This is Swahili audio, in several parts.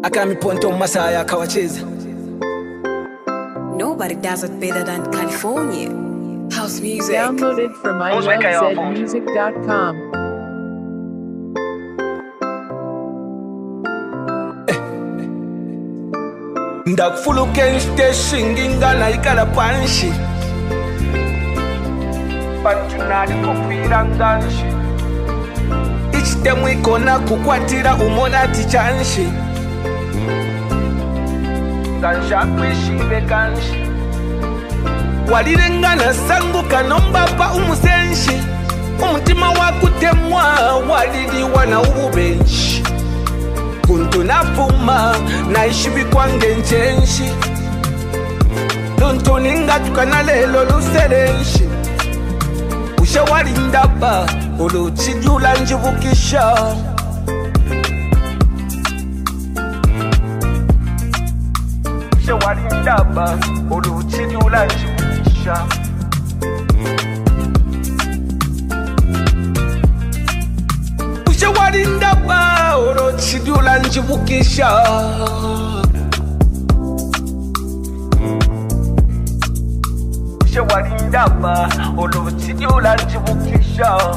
Akamiponto Masaya akawacheza. Nobody does it better than California. House music. Downloaded from ilovezmusic.com. Ndakufuluke shinginga na ikala panshi pantunali kukwira nganshi ichitemu ikona kukwatira umona tichanshi ngansha kwishive kanshi walirengana sanguka nombapa umusenshi umutima wakutemwa waliliwa na ububenshi kuntu nafuma naishibi kwange nchenshi luntu ningatukana lelo luserenshi ushe walindaba uluchijula njivukisha ushe walindaba uluchijula njivukisha ushe walindaba uluchijula njivukisha ushe walindaba uluchijula njivukisha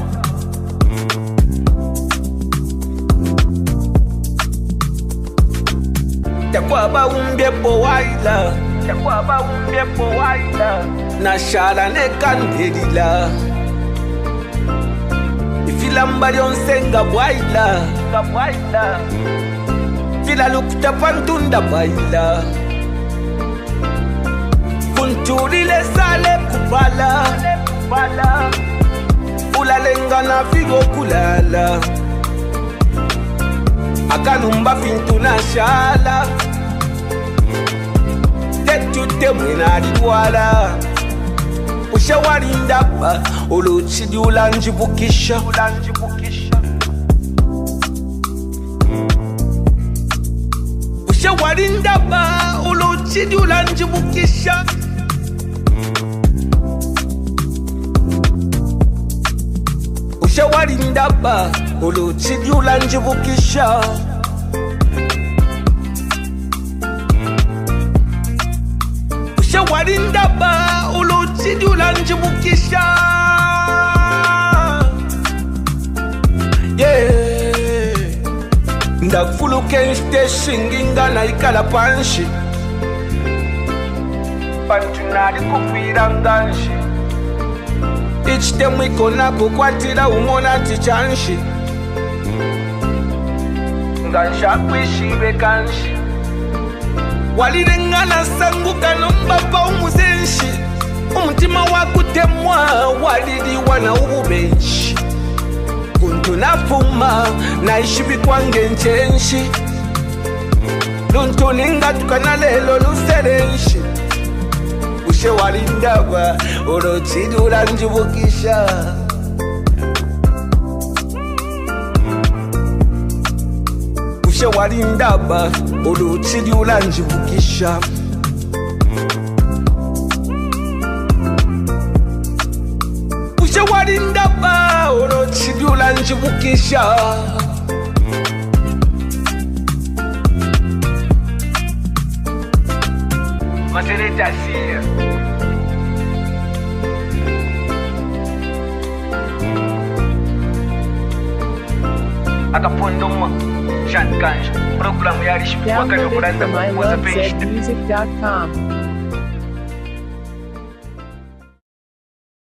Takwaba umbyepo waila Takwaba umbyepo waila Nashala nekandelila Ifilamba lyonse nga bwaila Fila lukuta pantunda baila Kunturile sale kupala Ulalenga na figo kulala Akanumba fintu na shala Tetute mwena lidwala Ushe walindaba uluchidi ulanjibukisha Ushe walindaba uluchidi ulanjibukisha Ushe walindaba uluchidi ulanjibukisha Ushe walindaba uluchidi ulanjibukisha Yeah Ndakufuluke shinginga na ikala panshi Pantunali kukwira nganshi Ichitemu ikona kukwatira umona tichanshi Ngansha kwishive kanshi Walirengana sanguka nombapa umuzenshi Umutima wakutemwa waliliwa na ububenshi Kuntu nafuma naishibi kwange nchenshi Luntu ningatukana lelo luserenshi Ushe walindaba uluchidi ulanjibukisha Ushe walindaba uluchidi ulanjibukisha Ushe walindaba uluchidi ulanjibukisha Masereta siya Akapondoma Shantkanja Programu yari shimipaka Downloaded yokuranda from kukuza page ilovezmusic.com.